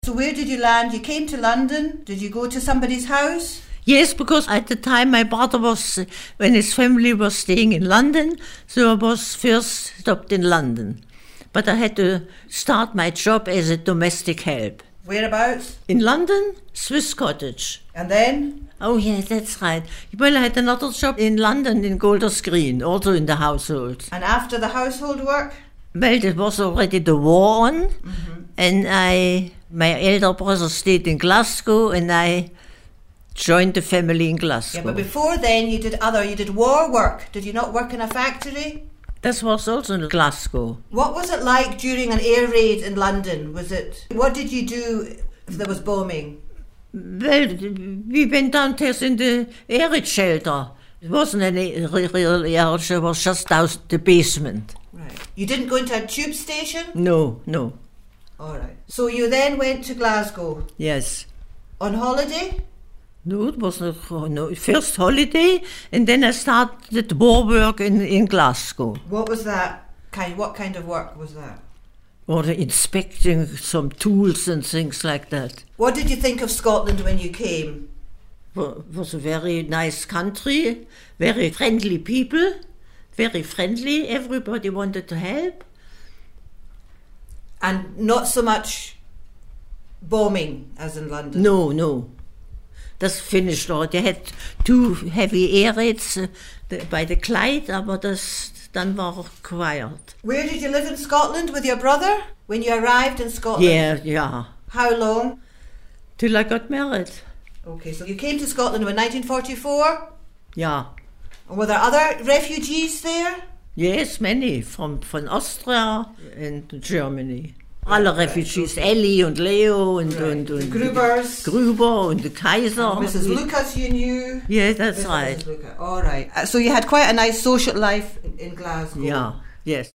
So where did you land? You came to London. Did you go to somebody's house? Yes, because at the time my brother was, when his family was staying in London, so I was first stopped in London. But I had to start my job as a domestic help. Whereabouts? In London, Swiss Cottage. And then? Oh yes, that's right. Well, I had another job in London in Golders Green, also in the household. And after the household work? Well, there was already the war on, and my elder brother stayed in Glasgow, and I joined the family in Glasgow. Yeah, but before then you did war work. Did you not work in a factory? That was also in Glasgow. What was it like during an air raid in London? What did you do if there was bombing? Well, we went downstairs in the air raid shelter. It wasn't any real air raid, it was just down the basement. Right. You didn't go into a tube station? No. All right. So you then went to Glasgow? Yes. On holiday? No, it was no first holiday, and then I started war work in Glasgow. What was that? What kind of work was that? Or inspecting some tools and things like that. What did you think of Scotland when you came? Well, it was a very nice country, very friendly people, very friendly. Everybody wanted to help. And not so much bombing as in London? No. Das finished already. They had 2 heavy air raids by the Clyde, aber dann war quiet. Where did you live in Scotland with your brother when you arrived in Scotland? Yeah. How long? Till I got married. Okay, so you came to Scotland in 1944? Yeah. And were there other refugees there? Yes, many from Austria and Germany. Alle Refugees, Ellie und Leo and Grubers. Gruber and the Kaiser. And Mrs. Lucas you knew? Yeah, that's right. All right. So you had quite a nice social life in Glasgow. Yeah, yes.